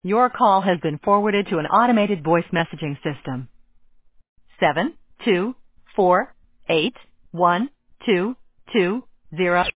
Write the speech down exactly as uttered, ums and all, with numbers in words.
Your call has been forwarded to an automated voice messaging system. Seven two four eight one two two zero